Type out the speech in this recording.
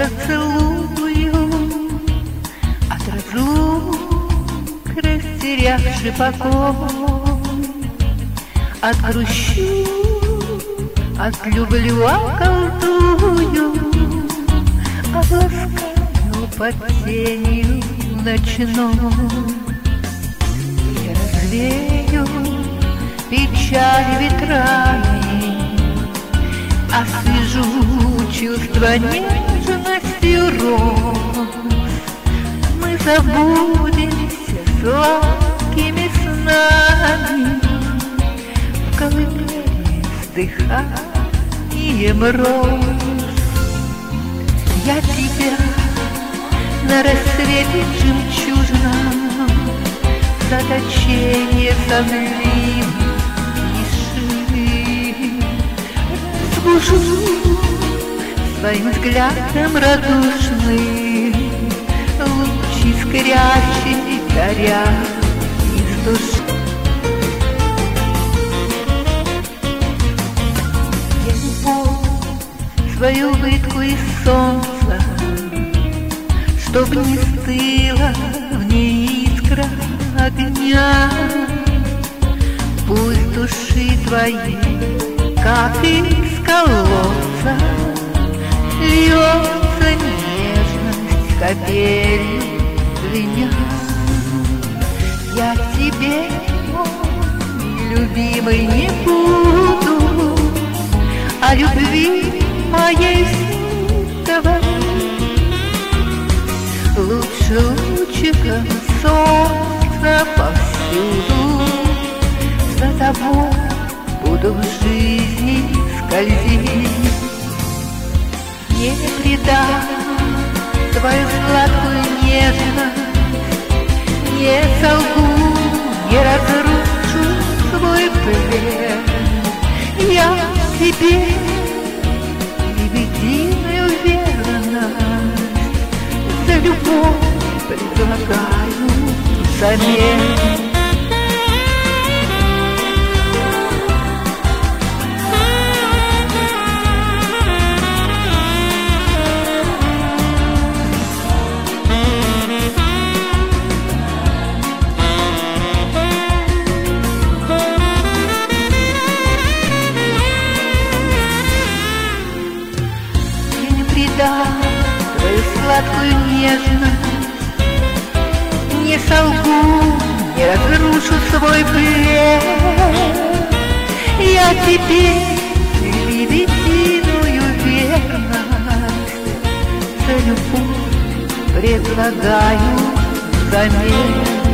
зацелую, от разлук растерявший покой, отгрущу, отлюблю, околдую, обласкаю под тенью ночной. Я развею печаль ветрами, освежу чувства нежностью роз. Мы забудемся сладкими снами в колыбели с дыханием роз. Я тебя на рассвете жемчужном заточение сонливо тишины разбужу своим взглядом радушным, лучи искрящие горят из души. Я любовь свою улыбку из солнца, чтоб не стыла в ней искра огня. Пусть души твоей, как из колодца, льется нежность капелью звеня. Я тебе, мой любимый, не буду о любви моей говорить. Лучше лучиком солнца повсюду за тобой буду в жизни скользить. Не предам твою сладкую нежность, не солгу, не разрушу свой плен. Я тебе невидимую верность за любовь предлагаю взамен. Твою сладкую нежность, не солгу, не разрушу свой плен. Я тебе лебединую верность за любовь предлагаю взамен.